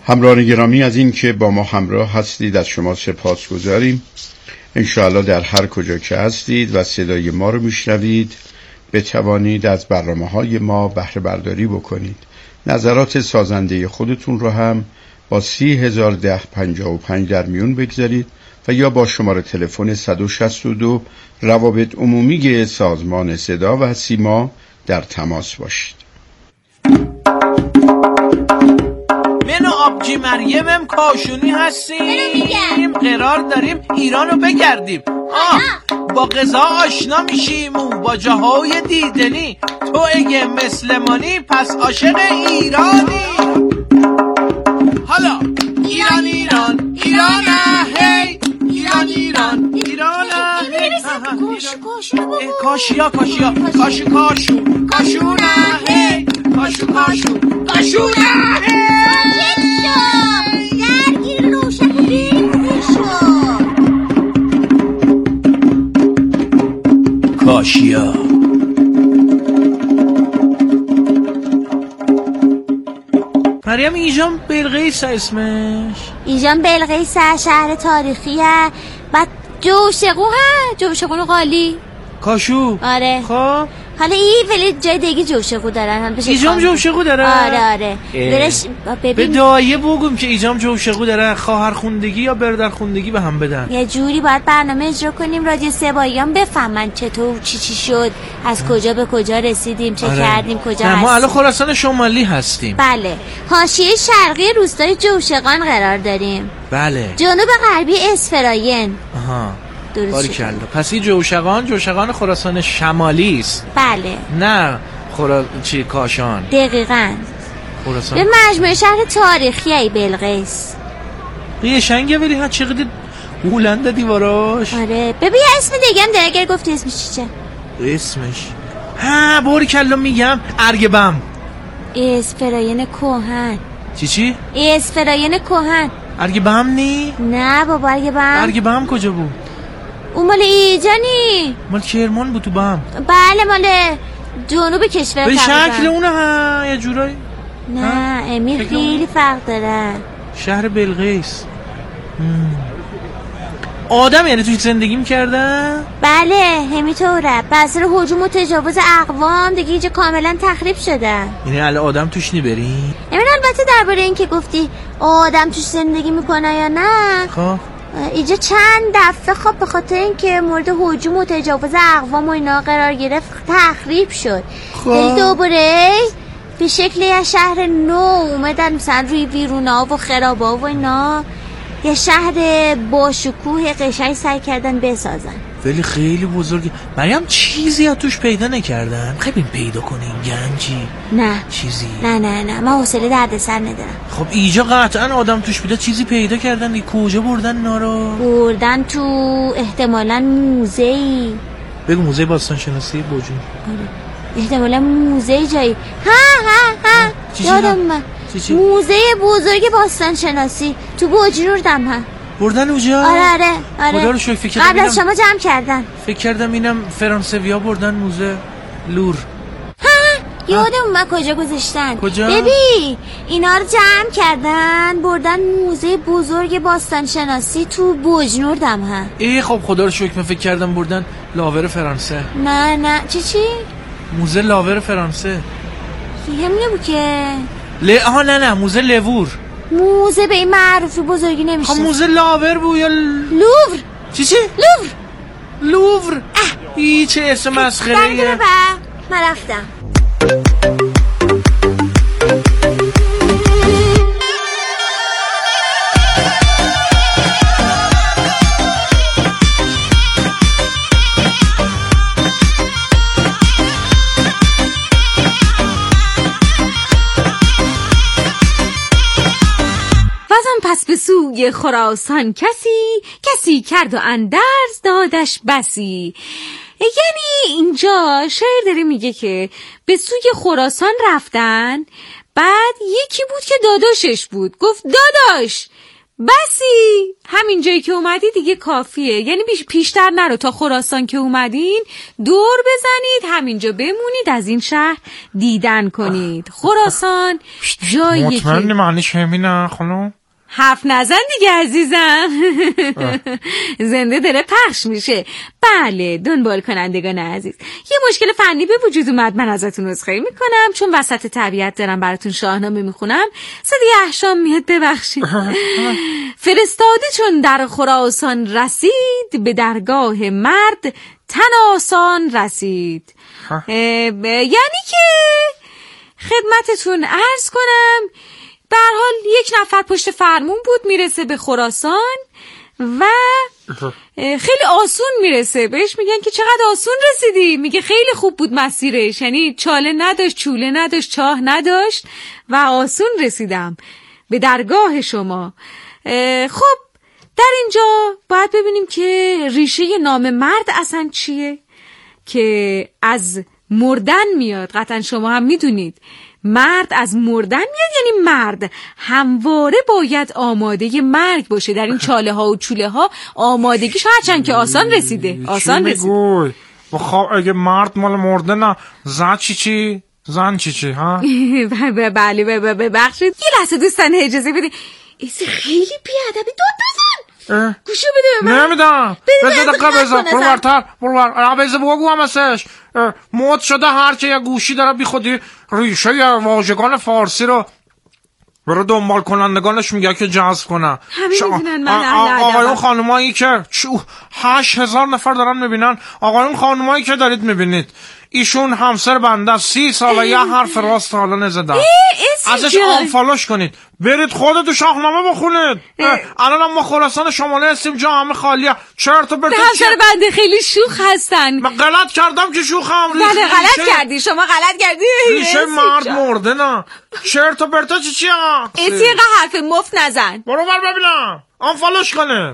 همراهان گرامی، از این که با ما همراه هستید از شما سپاسگزاریم. انشاءالله در هر کجا که هستید و صدای ما رو میشنوید بتوانید از برنامه‌های ما بهره برداری بکنید. نظرات سازنده خودتون رو هم با 301055 در میون بگذارید و یا با شماره تلفن 162 روابط عمومی سازمان صدا و سیما در تماس باشید. من و آبجی مریمم کاشونی هستیم، قرار داریم ایرانو بگردیم. با غذا آشنا میشیم و با جاهای دیدنی. تو اگه مسلمانی پس عاشق ایرانی. حالا ایران ایران ایران هی، ایران ایران ایران هی. کاشیا کاشیا کاشو کاشو کاشونه هی، کاشو کاشو کاشونه هی. درگیر روشن و بیرشو کاشیا. مریم ایجام بلقیس اسمش. ایجام بلقیس شهر تاریخیه. بعد جوشقو جوشقو قالی کاشو. آره. خب حالا این ولی جای دیگه جوشقو دارن هم بشه. ایجام جوشقو داره. آره برش به دایه بگم که ایجام جوشقو داره. خواهر خوندگی یا برادر خوندگی به هم بدن. یه جوری باید برنامه اجرا کنیم رادیو سباییان بفهمن چطور چی شد، از کجا به کجا رسیدیم، چه کردیم، کجا هستیم. ما الان خراسان شمالی هستیم. بله. حاشیه شرقی روستای جوشقان قرار داریم. بله. جنوب غربی اسفراین. آها. درست. باریکلا. پس این جوشقان خراسان شمالی است. بله. نه کاشان. دقیقاً. خراسان. به مجموعه شهر تاریخی ای بلقیس. قشنگه ولی ها چقدر بلنده دیواراش. آره. ببین اسم دیگه هم داره، اگر گفتی اسمش چیه؟ اسمش باریکلا میگم ارگبم. اسفراین کوهن. چی؟ اسفراین کوهن. ارگبم نی؟ نه بابا ارگبم کجا بود؟ اون مال ایجانی. مال کرمان بود تو بام. بله مال جنوب کشور. به شکل اونه یه جورایی. نه امیر خیلی فرق داره. شهر بلقیس. آدم یعنی توی زندگی میکردن؟ بله همینطوره. بسر هجوم و تجاوز اقوام دیگه اینجا کاملا تخریب شده. یعنی الان آدم توش نبرین؟ البته درباره این که گفتی آدم توش زندگی میکنه یا نه، خب اینجا چند دفعه خب به خاطر اینکه مورد هجوم و تجاوز اقوام و اینا قرار گرفت تخریب شد. خب دوباره به شکل یه شهر نو اومدن، مثلا روی ویرونا و خرابا و اینا یه شهر با شکوه قشنگ سعی کردن بسازن. ولی خیلی بزرگه. مریم چیزی از توش پیدا نکردن؟ خیلی پیدا کنین گنجی؟ نه چیزی؟ نه من حوصله دردسر ندارم. خب اینجا قطعا آدم توش بوده، چیزی پیدا کردن. کجا بردن اینا رو؟ بردن تو احتمالاً موزه‌ای. بگو موزه باستان شناسی بوجون. احتمالاً موزه جایی. ها یادم من. موزه بزرگ باستان شناسی تو بوجنوردم ها. بردن اونجا؟ آره خدا رو شکر. فکر قبل از شما جمع کردن. فکر کردم اینم فرانسویا بردن موزه لور. یادم من کجا گذاشتن. کجا؟ ببین اینا رو جمع کردن بردن موزه بزرگ باستان شناسی تو بوجنوردم ها. خب خدا رو شکر. من فکر کردم بردن لاور فرانسه. نه چی؟ موزه لاور فرانسه. همینه بود که نه موزه لوور. موزه به این معروفی بزرگی نمیشه. خب موزه لاور بود یا لوور. چی؟ لوور. چه اسم مسخره‌ایه. من رفتم. پس به سوی خراسان کسی کرد و اندرز دادش بسی. یعنی اینجا شعر داره میگه که به سوی خراسان رفتن، بعد یکی بود که داداشش بود، گفت داداش بسی همین جایی که اومدی دیگه کافیه، یعنی پیشتر نرو. تا خراسان که اومدین دور بزنید، همینجا بمونید، از این شهر دیدن کنید. خراسان جاییه که مطمئنی معنیش همینه خانم؟ حرف نزن دیگه عزیزم. زنده داره پخش میشه. بله دنبال کنندگان عزیز، یه مشکل فنی به وجود اومد، من ازتون عذرخواهی میکنم چون وسط طبیعت دارم براتون شاهنامه میخونم، صدای احشام میاد، ببخشید. فرستاده چون در خراسان رسید، به درگاه مرد تن آسان رسید. یعنی که خدمتتون عرض کنم به هر حال یک نفر پشت فرمون بود، میرسه به خراسان و خیلی آسون میرسه. بهش میگن که چقدر آسون رسیدی؟ میگه خیلی خوب بود مسیرش، یعنی چاله نداشت، چوله نداشت، چاه نداشت و آسون رسیدم به درگاه شما. خب در اینجا باید ببینیم که ریشه نام مرد اصلا چیه، که از مردن میاد. قطعا شما هم میدونید مرد از مردن میاد، یعنی مرد همواره باید آماده مرگ باشه. در این چاله ها و چوله ها آمادگیش هرچند که آسان رسیده. آسان رسیده. خب اگه مرد مال مرده نه، زن چی؟ زن چی ها؟ بله ببخشید یه لحظه دوستان اجازه بده. ایسی خیلی بیادبی، داد بزن، گوشو بده به من. نمیدم، بذار دقیقه بزن، برو بزر بگو هم ازش موت شده هر که یه گوشی داره بی خودی ریشه واژگان فارسی رو برو دنبال کنندگانش میگه که جذب کنن. آقایون خانمایی که 8000 نفر دارن میبینن، آقایون خانمایی که دارید میبینید، ایشون همسر بنده 30 ساله یه حرف راست حالا نزدن، ازش آنفالوش کنید، برید خودتو شاهنامه بخونید. الان ما خراسان شمالی هستیم، جا همه خالیه، چرت و پرت. همسر بنده خیلی شوخ هستن. من غلط کردم که شوخم؟ بله غلط کردی، شما غلط کردی. ریشه مرد مرده نه، چرت و پرت چیه؟ ایسی حرف مفت نزن، برو بر ببینم آنفالوش کنه.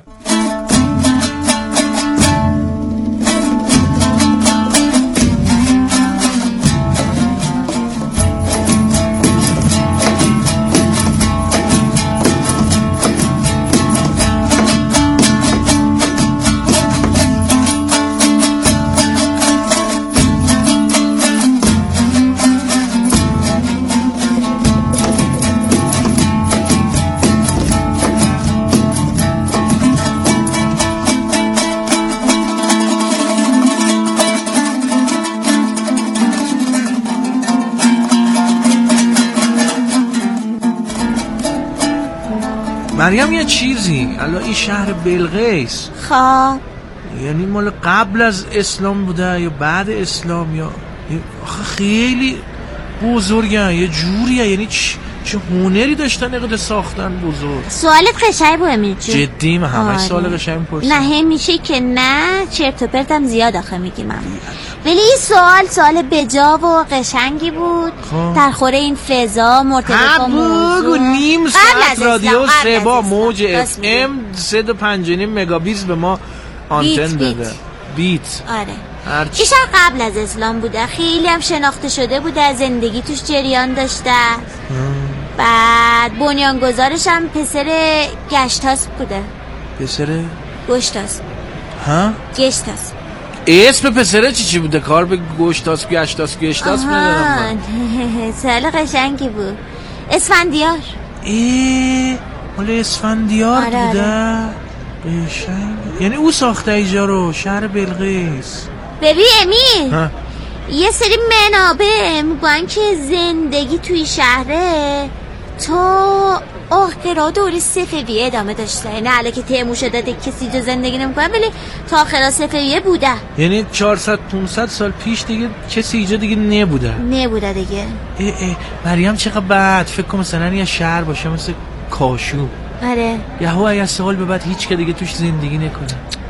مریم یه چیزی، الان این شهر بلقیس خب یعنی مال قبل از اسلام بوده یا بعد اسلام؟ یا خیلی بزرگه یه جوریه، یعنی چه هنری داشتن اقدر ساختن بزرگ. سوالت قشنگ بود امیر جون. جدی من همه سوال قشنگ میپرسم. نه میشه که نه، چرت و پرتم زیاد آخه میگی من. ولی این سوال بجا و قشنگی بود. در خوره این فضا مرتبط با موضوع. نیم ساعت رادیو سبا موج FM 105.5 مگابیت به ما آنتن بده. بیت. آره. این شهر قبل از اسلام بوده، خیلی هم شناخته شده بوده، زندگی توش جریان داشته. بعد بنیانگذارش هم پسر گشتاس بوده. پسر؟ گشتاس. ها؟ گشتاس. اسم پسره چی بوده؟ کار به گشتاس ندارم. سوال قشنگی بود. اسفندیار. مال اسفندیار بوده. قشنگ. یعنی او ساخته اینجا رو، شهر بلقیس. ببین امیر، یه سری منابع میگن که زندگی توی شهره تا آخرا دوره صفویه ادامه داشته. یعنی الان که تیمور شده کسی جو زندگی نمیکنه، ولی تا آخرا صفویه بوده. یعنی 400-500 سال پیش دیگه کسی اینجا دیگه نبوده دیگه. مریم چقدر بعد فکر کنم مثلا یه شهر باشه مثل کاشو. آره. یهو از سال به بعد هیچ که دیگه توش زندگی نکنه.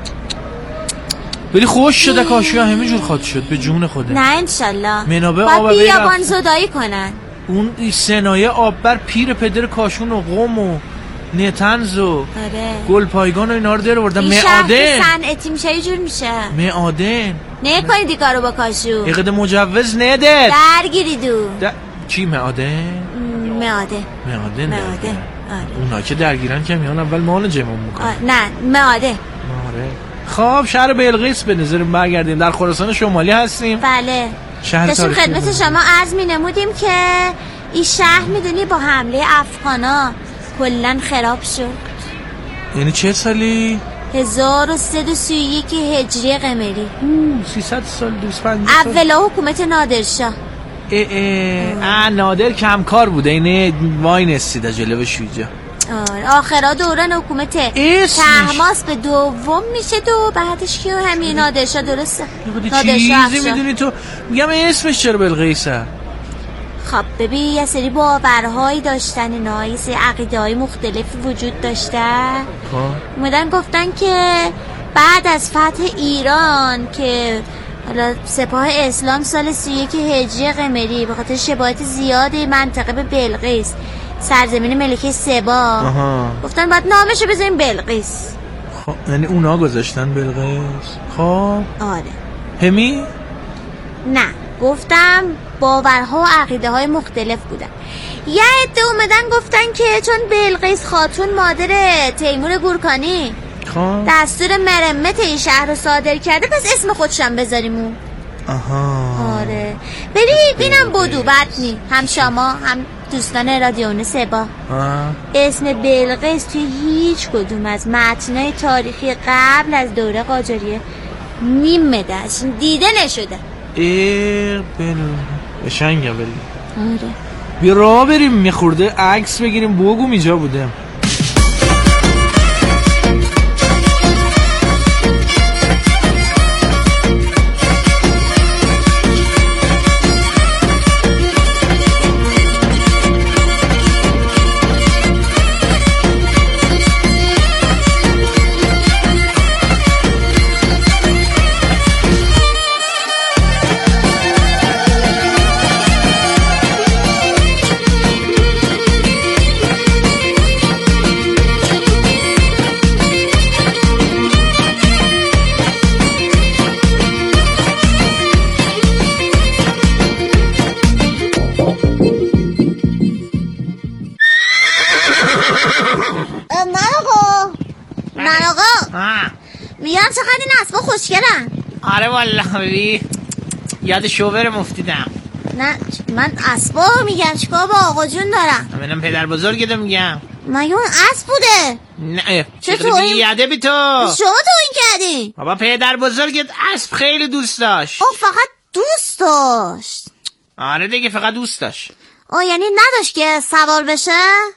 ولی خوش شده کاشو همه جور خاط شد به جون خوده. نه انشالله. منابع آب بیابان زدایی کنن. اون صنایع آببر پیر پدر کاشون و قم و نتنز و گل پایگان و اینا رو در آوردن. معادن صنعتی میشه یه جور میشه. معادن نه کنید این کارو با کاشو. اقد مجوز نده. درگیری دو. چی معادن؟ معادن. اونا که درگیرن که میان اول مال جمعون میکنن. نه معاده. خب شهر بلقیس به نظر برگردیم. در خراسان شمالی هستیم. بله. داشتیم خدمت شما عرض می نمودیم که این شهر میدونی با حمله افغانا کلن خراب شد. یعنی چه سالی؟ 1331 هجری قمری. 300 سال 250 سال. اولا حکومت نادرشاه. نادر کمکار بوده. اینه وای نستید جلوه شویجا. آخرا دوران حکومت طهماسپ به دوم میشه و بعدش که همین نادرشاه. درسته؟ چیزی میدونی تو؟ میگم اسمش چرا بلقیسه؟ خب ببین یه سری باورهایی داشتن اینا، یه سری عقیده‌های مختلفی وجود داشته. اومدن گفتن که بعد از فتح ایران که حالا سپاه اسلام سال 31 هجری قمری به خاطر شباهت زیاد منطقه به بلقیس سرزمین ملکه سبا گفتن باید نامشو بذاریم بلقیس. خب یعنی اونا گذاشتن بلقیس؟ خب آره. همی؟ نه گفتم باورها و عقیده های مختلف بودن. یه عده اومدن گفتن که چون بلقیس خاتون مادر تیمور گورکانی دستور مرمت این شهر رو صادر کرده پس اسم خودشم بذاریم اون. آره ببینم بدو بطنی هم شما هم دوستان رادیون سبا اسم بلقیس توی هیچ کدوم از متنای تاریخی قبل از دوره قاجاریه نیمه دیده نشده. بشنگه بریم. آره بیا راه بریم میخورده عکس بگیریم بگو اینجا بودم. میگم چقدر این اسبا خوشگلن. آره والله یاد شوور مفتیدم. نه من اسبا میگم چیکار با آقا جون دارم. منم پدر بزرگتو میگم. مگه اون اسب بوده؟ نه چطور بیاده بی تو؟ شما تو این کردی؟ بابا پدر بزرگت اسب خیلی دوست داشت. فقط دوست داشت؟ آره دیگه فقط دوست داشت. یعنی نداشت که سوار بشه؟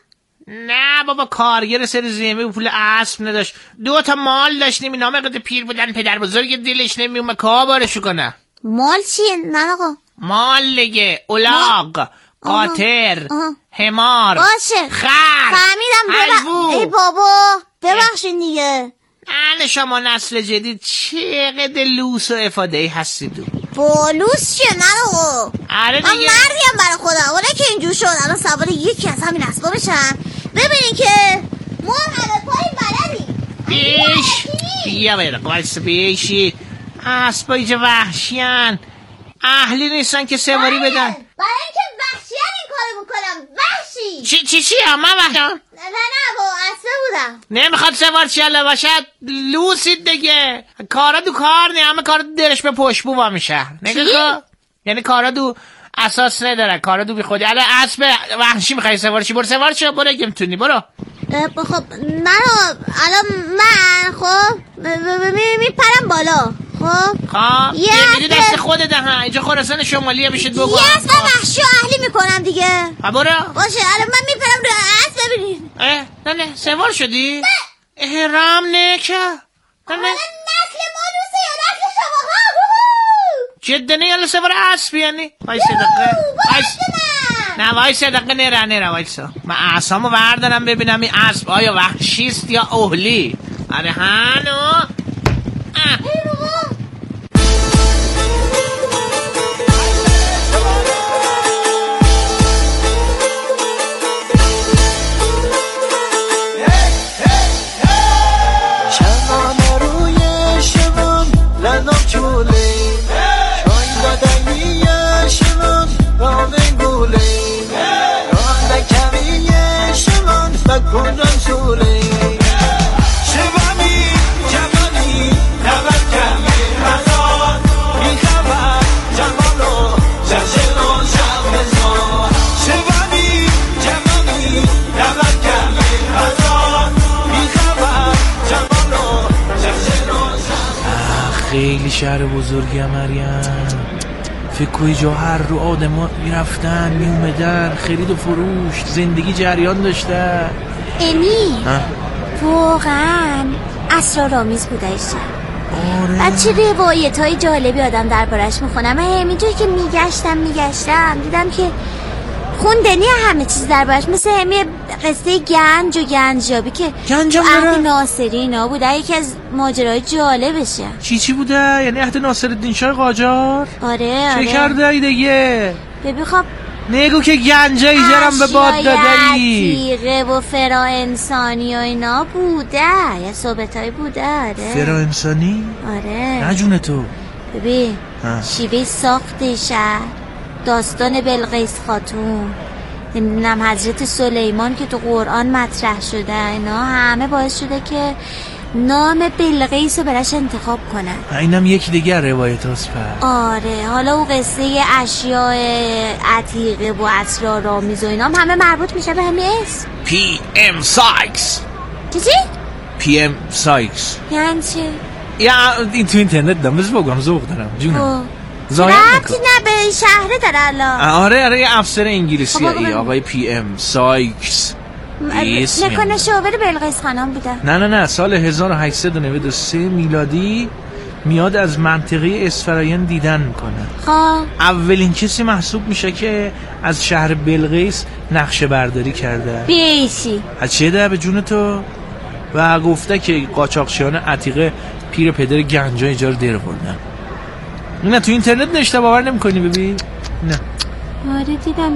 نه بابا کارگر سر زمین و پول اسب نداشت. 2 تا مال داشتیم اینا مقدر پیر بودن پدر بزرگ دلش نمیومد کار بارشو کنه. مال چیه؟ نه آقا مال دیگه الاغ قاطر حمار باشه خر فهمیدم. ای بابا ببخشین دیگه. شما نسل جدید چقدر لوس و افاده هستید. بولوس چیه؟ نه آقا آره من مردیم برای خودم. اونه که اینجور شد الان سوار یکی از همین اسبا بشم. ببینین که ما همه پایی بلدیم. بیش بیا باید قوالس بیشی اسبا اینجا وحشیان اهلی نیستن که سواری بدن. برای اینکه وحشیان این کارو میکنم. وحشی چی همه وحشیان؟ نه با اسبه بودم. نمیخواد سوار چله باشد لوسید دیگه. کارا دو کار نه همه کارا دلش به پشت بو میشه. نگاه یعنی کارا دو اساس نداره. کارا دو بی خودی. الان اسب وحشی میخوای سوار چی؟ برو سوار شو برو اگه میتونی برو. خب من الان من خب میپرم بالا. خب یه دست خودت ها اینجا خراسان شمالیه بشید بگو. یه اسب وحشی اهلی میکنم دیگه. برو باشه الان من میپرم رو اسب. ببینین نه سوار شدی؟ احرام نکه نسل ما دوسته یا نسل شما ها؟ جدنه یا سوار اسب یعنی؟ وای صدقه نه وای صدقه نره وایسا من اسبامو بردارم ببینم این اسب آیا وحشیست یا اهلی. آره هانو شهر بزرگی مریم، فکر کنی جا هر رو آدم ها میرفتن میومدن، خرید و فروش، زندگی جریان داشته. امی واقعا اسرارآمیز بوده این شهر. آره. بعد چه روایت های جالبی آدم دربارش میخونم. من همینجوری که میگشتم دیدم که خوندنی همه چیز دربارش، مثل همین قصه گنج و گنجابی که عهد ناصری اینا بوده. یکی از ماجراهای جالبشه. چی بوده؟ یعنی عهد ناصرالدین شاه قاجار؟ آره. چه کرده ای دیگه؟ ببین خب نگو که گنجایی جرم به باد دادایی، عتیقه و فرا انسانی و اینا بوده، یه صحبتایی بوده. آره فرا انسانی؟ آره نه جون تو. ببین شیوه ساخت شهر، داستان بلقیس خاتون، نمیدونم حضرت سلیمان که تو قرآن مطرح شده، اینا همه باعث شده که نام بلقیس رو براش انتخاب کنن. اینم یکی دیگه روایت هست. آره حالا اون قصه اشیاء عتیقه و اسرارآمیز و اینا همه مربوط میشه به همین اسم پی ام سایکس. چی؟ پی ام سایکس یعنی چی؟ یا این تو اینترنت دارم بس بگم ذوق دارم جونم. ربطی نه به این شهره داره الان. آره یه افسر انگلیسی آقای پی ام سایکس نکنه شاور بلقیس خانم بوده؟ نه سال 1893 میلادی میاد از منطقه اسفراین دیدن میکنه. اولین کسی محسوب میشه که از شهر بلقیس نقشه برداری کرده. بیشی از چیه ده به جون تو؟ و گفته که قاچاقچیان عتیقه پیر پدر گنجا اینجا رو در بردن. نه تو اینترنت نشته باور نمیکنی ببین. نه آره دیدم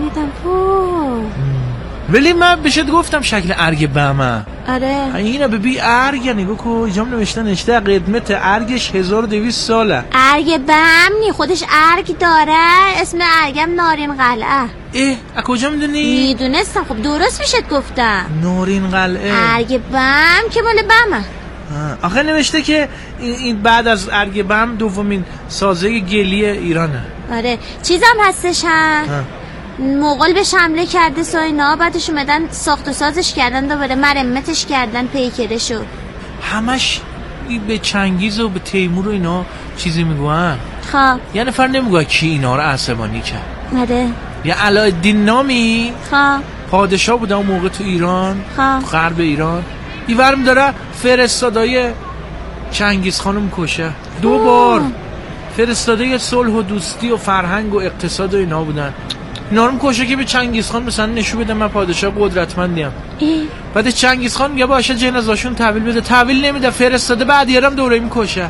ولی من بهشت گفتم شکل ارگ بهمه. آره اینا ببین ارگ نگاه کو اینجا نوشته قدمت ارگش 1200 ساله. ارگ بهم نی خودش ارگ داره، اسم ارگم نارین قلعه. از کجا میدونی؟ میدونستم. خب درست میشد گفتم نارین قلعه. ارگ بهم که مال بهمه. آخه نوشته که این بعد از ارگ بهم دومین سازه گلی ایرانه. آره چیزم هستش مغول به حمله کرده ساینا، بعدش اومدن ساخت و سازش کردن، دوباره مرمتش کردن، پیکره شد. همش به چنگیز و به تیمور و اینا چیزی میگوین. خب یه نفر نمیگوه کی اینا رو عصبانی کرد. آره یه علایالدین نامی پادشاه بوده اون موقع تو ایران، غرب ایران. ایورم داره فرستادای چنگیز خانم کشه. 2 بار فرستاده صلح و دوستی و فرهنگ و اقتصاد و اینا بودن. نارم کشه که به چنگیز خان مثلا نشون بده من پادشاه قدرتمندیم. بعد چنگیز خان میگه باشه جنازاشون تحویل بده، تحویل نمیده، فرستاده بعد یارم دوره میکشه.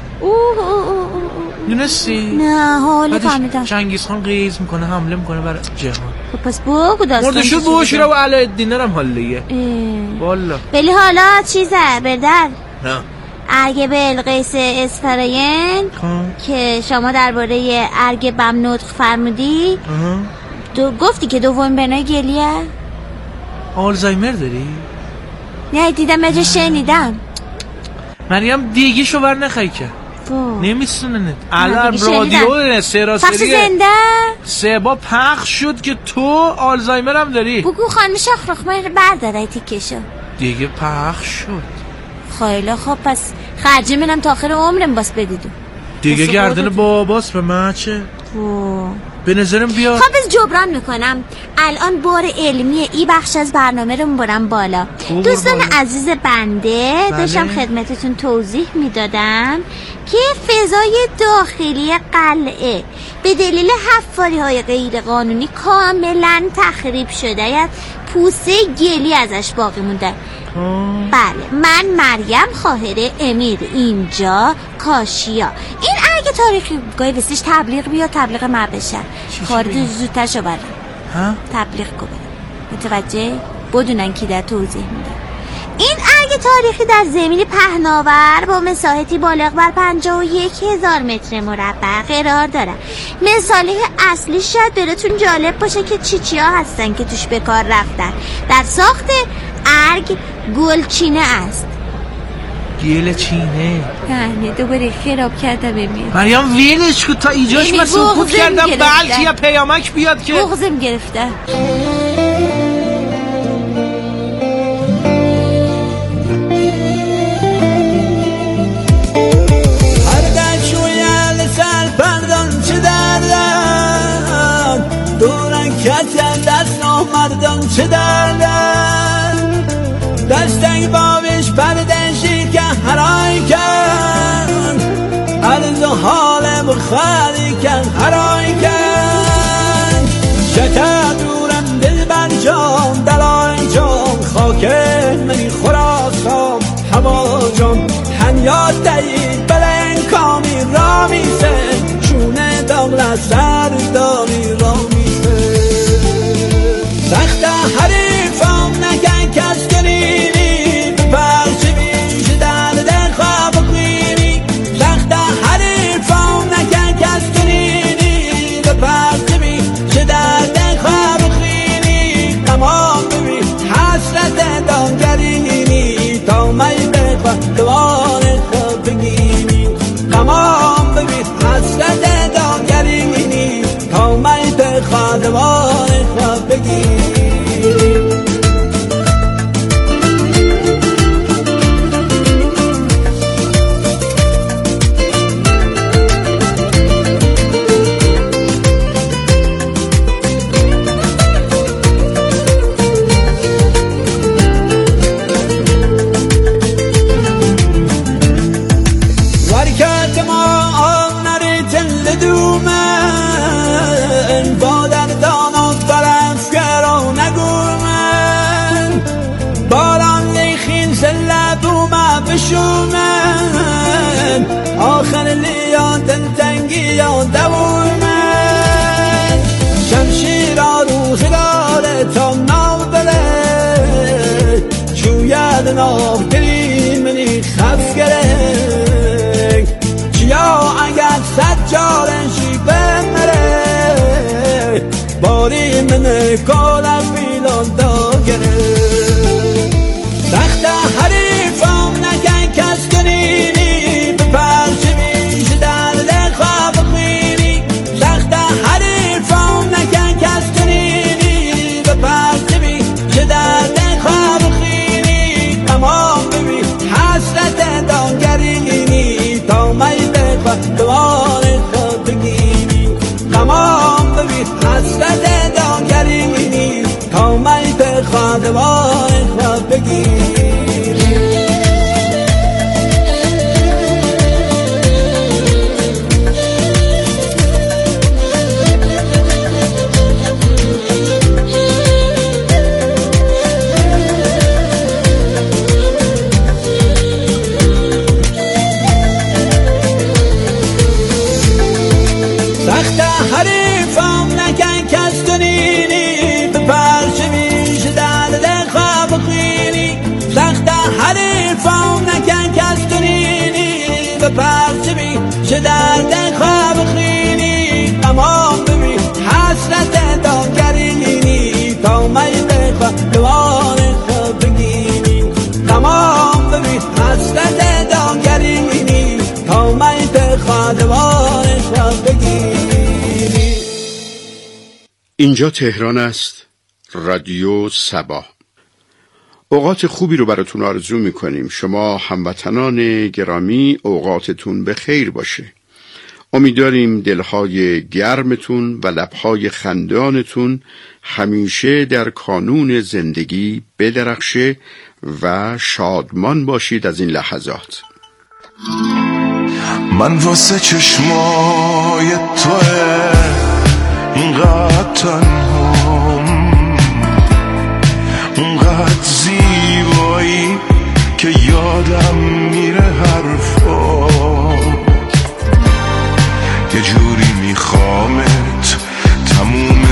دونستی؟ نه حالا فهمیدم. چنگیز خان قیز میکنه، حمله میکنه بر جهان. پس بگو داستان مردشو بوش رو علایالدین هم حالیه والا. ولی حالا چیزه بردر نه ارگ بلقیس اسفراین که شما درباره ارگ بم نطق فرمودی، گفتی که دومین بنای گلیه. آلزایمر داری؟ نه دیدم اجا شنیدم. مریم دیگیشو بر نخوای که نمیسوننت. الان رادیو سراسری سه با پخش شد که تو آلزایمر هم داری. بگو خانم شاخرخمه برداره تیکشو. دیگه پخش شد. خیلی خوب پس خرجی منم تا آخر عمرم باس بدیدو دیگه. گردن باباس به من چه؟ به نظرم بیاد. خب از جبران میکنم الان بار علمی ای بخش از برنامه رو میبرم بالا. دوستان عزیز بنده داشتم خدمتتون توضیح میدادم که فضای داخلی قلعه به دلیل حفاری های غیر قانونی کاملا تخریب شده، یعنی پوسته گلی ازش باقی مونده. بله من مریم خواهر امیر اینجا کاشیا. این ارگ تاریخی گاهی بسیش تبلیغ بیا تبلیغ مبشه کاردو زودتر شو برم تبلیغ کو برم متوجه بدونن کی در توضیح میده. این ارگ تاریخی در زمین پهناور با مساحتی بالغ بر 51,000 متر مربع قرار داره. مثاله اصلی شاید براتون جالب باشه که چیا هستن که توش به کار رفتن. در ساخت ارگ گلچینه است. گلچینه یعنی دوباره خراب کرده بمیر مریم ویلش کن تا ایجاش من سکوت کردم بلکه یا پیامک بیاد که بغزم گرفته. هر دل شویل چه دردن دستک بابش پردشی که هرای کن عرض حال بخاری کن هرای کن شکر دورم دل بر جام دلای جام خاکه منی خراسان هوا جام هنیاد دهید بلند کامی را میسه چونه داغل سر داری را میسه سخت حریفم نکن کس کنینی بپرچی بیش درد خواب خوینی سخت حریفم نکن کس کنینی بپرچی بیش درد خواب خوینی تمام ببین حسرت دانگرینی تا می بخوا دوان خواب بگینی تمام ببین حسرت دانگرینی تا می بخوا دوان خواب بگینی بشومن آخر لیان دلتنگی یا دومن شمشیر آروخ داره تا ناو داره شوید ناو دلی منی خف گره چیا اگر سجارشی بمره باری منه کالم بیلان دا گره سخت حریفم نکن کس کنینی بپرچی بیش درد خواب خوینی سخت حریفم نکن کس کنینی بپرچی بیش درد خواب خوینی تمام ببین حسرت دانگرینی تا می بخوا دوان خواب بگینی تمام ببین حسرت دانگرینی تا می بخوا دوان خواب بگینی سخت حریفم نکن کس کنینی بپرچی بیش درد خواب خوینی سخت حریفم نکن کس کنینی بپرچی بیش درد خواب خوینی تمام ببین حسرت دانگرینی تا می بخوا دوان خواب بگینی تمام ببین حسرت دانگرینی تا می بخوا دوان خواب بگینی. اینجا تهران است، رادیو صبا. اوقات خوبی رو براتون آرزو میکنیم. شما هموطنان گرامی اوقاتتون به خیر باشه. امیدواریم دلهای گرمتون و لبهای خندانتون همیشه در کانون زندگی بدرخشه و شادمان باشید از این لحظات. من واسه چشمای توه اینقدر تنهام، اونقدر زیبایی که یادم میره حرفات، یه جوری میخوامت تموم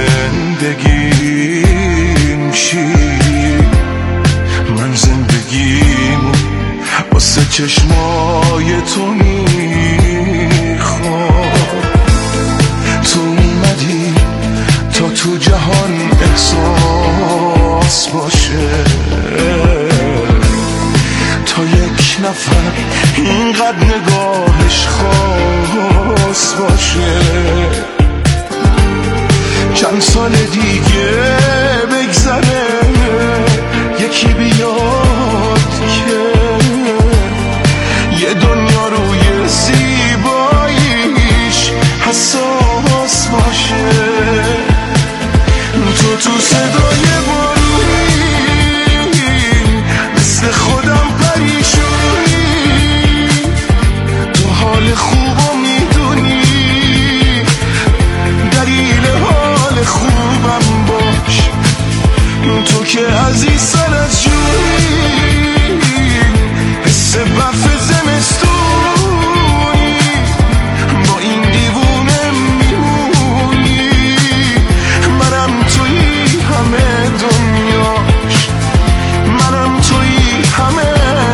زندگیم شی. من زندگیمو واسه چشمای تو میخوام. تو اومدی تا تو جهان احساس باشه، تا یک نفر اینقدر نگاهش خاص باشه. چند سال دیگه بگذره یکی بیاد که یه دنیا روی زیباییش حساس باشه. تو صدای از سال از جویی حس بف زمستونی با این دیوونه میمونی منم تویی همه دنیاش منم تویی همه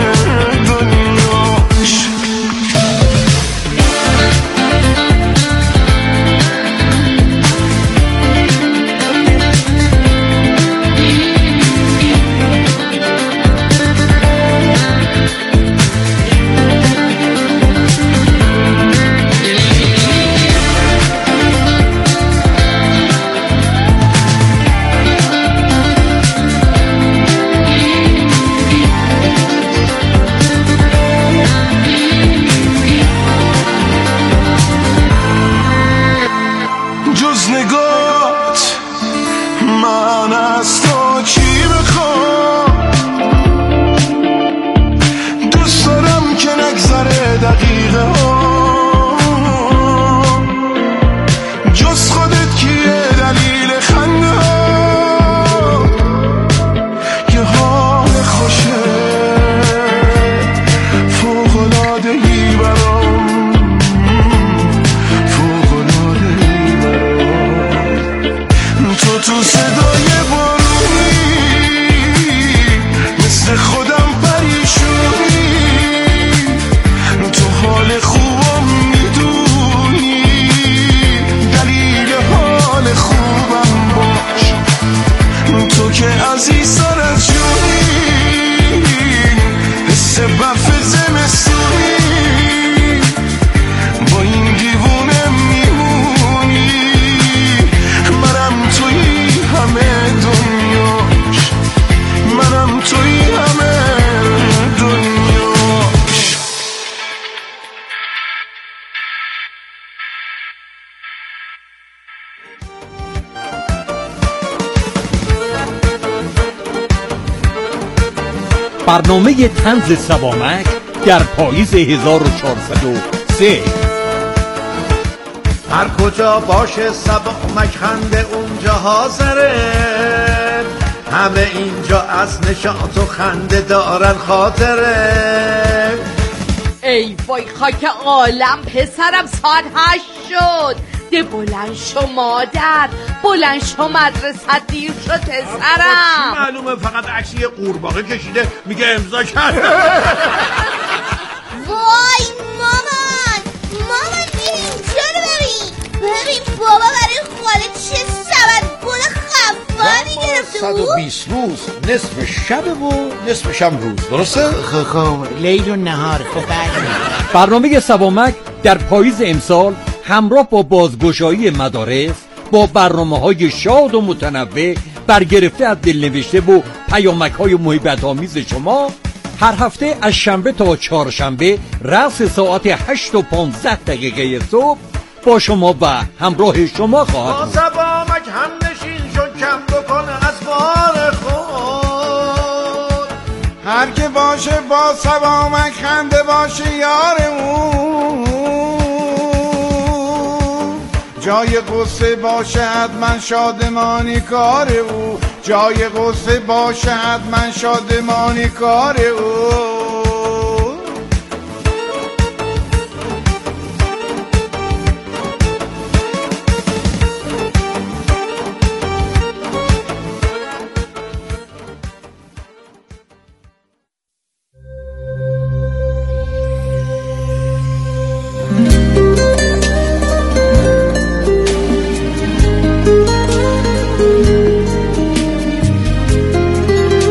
دنیاش جز نگات من از تو چی بخوام دوست دارم که نگذره دقیقه ها جز خودت کیه دلیل خنده ها یه حال خوشه فوق‌العاده‌ای برام فوق‌العاده‌ای برام تو صدای بارونی مثل خودم پریشونی تو حال خوبم میدونی دلیل حال خوبم باش تو که عزیزان از جونی حس بف زمستونی با این دیوونه میمونی منم تویی همه دنیاش منم تویی همه دنیاش برنامه طنز سبامک در پاییز 1403 هر کجا باشه سبامک خنده اونجا حاضره همه اینجا از نشاط و خنده دارن خاطره ای وای خاک عالم پسرم ساعت 8 شد ده بلند شو مادر بلند شو مدرسه دیر شد پسرم معلومه فقط عکسی قورباغه کشیده میگه امضا کرد وای مامان ببین اینجا رو ببین بابا برای خاله چه سبد گل خفانی گرفته 120 روز نصف شبه و نصفش هم روز درسته؟ خب لیل و نهار خب برنامه سبامک در پاییز امسال همراه با بازگشایی مدارس با برنامه‌های شاد و متنوع برگرفته از دلنوشته و پیامک‌های محبت‌آمیز شما هر هفته از شنبه تا چهارشنبه رأس ساعت 8:15 صبح با شما و همراه شما خواهد بود. سبامک هم نشین شد کم بکنه از بار خود هر که باشه با سبامک خنده باشه یارمون جای قصه باشه حتما شادمانی کار او جای قصه باشه حتما شادمانی کار او